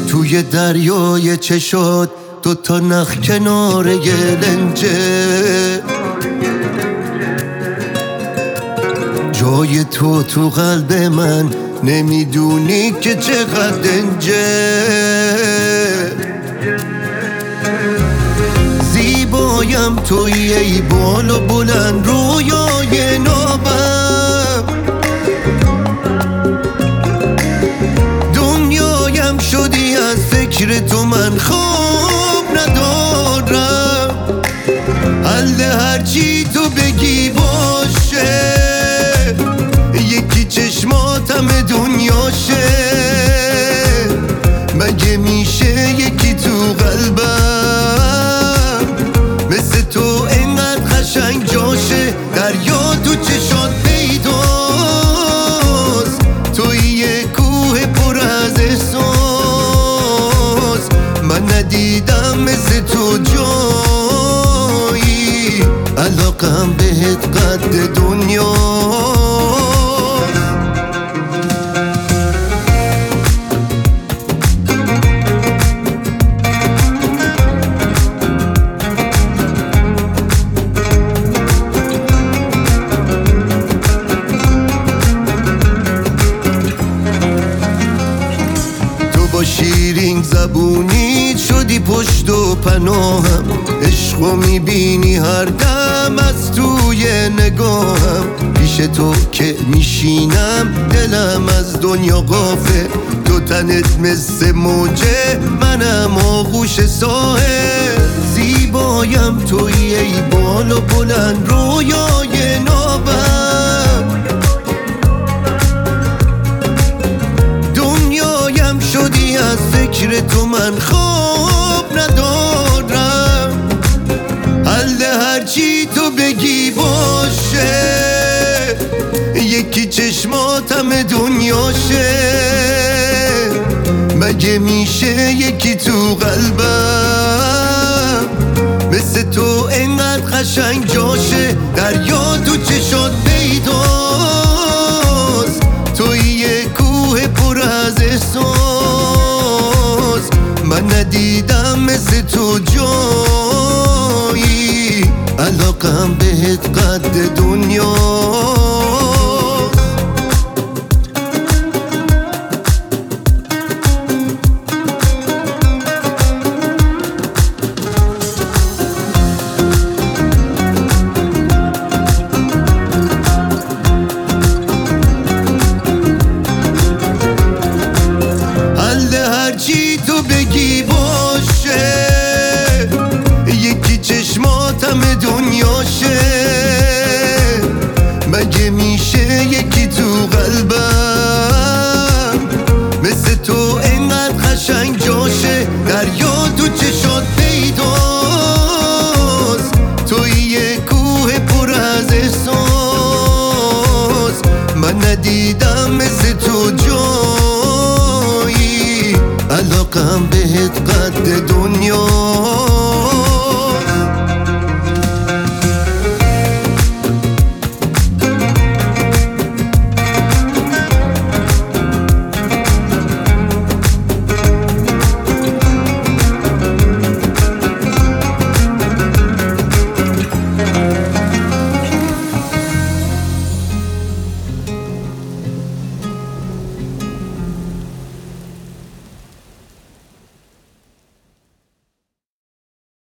توی دریای چشات دوتا نخ کنار یه لنجه، جای تو قلب من نمیدونی که چقدر دنجه. زیبایم توی ای بالا بلند رویای نابم، دنیایم شدی از فکر تو من خواب ندارم. حل هرچی تو بگی باشه، یکی چشماتم دنیاشه. مگه میشه یکی تو قلبم مثل تو اینقدر قشنگ جاشه؟ دریا تو چشات پیداست، توی یه کوه پر از احساس. من ندیدم مثل تو جایی، علاقم بهت قد دنیا. با شیرین زبونی شدی پشت و پناهم، عشقو میبینی هر دم از توی نگاهم. پیش تو که میشینم دلم از دنیا قافه، تو تنت مثل موجه منم آغوش ساحل. زیبایم توی ای بالا بلند رویای نابم، شدی از فکر تو من خواب ندارم. حل هرچی تو بگی باشه، یکی چشماتم دنیاشه. مگه میشه یکی تو قلبم مثل تو اینقدر قشنگ جاشه؟ دریا تو چشات پیداست، توی یه کوه پر از احساس. من ندیدم مثل تو جایی، علاقم بهت قد دنیا. هرچی تو بگی باشه، یکی چشماتم دنیاشه. مگه میشه یکی تو قلبم مثل تو اینقدر قشنگ جاشه؟ دریا تو چشات پیداست، توی یه کوه پر از احساس. من ندیدم مثل تو جایی، علاقم بهت قد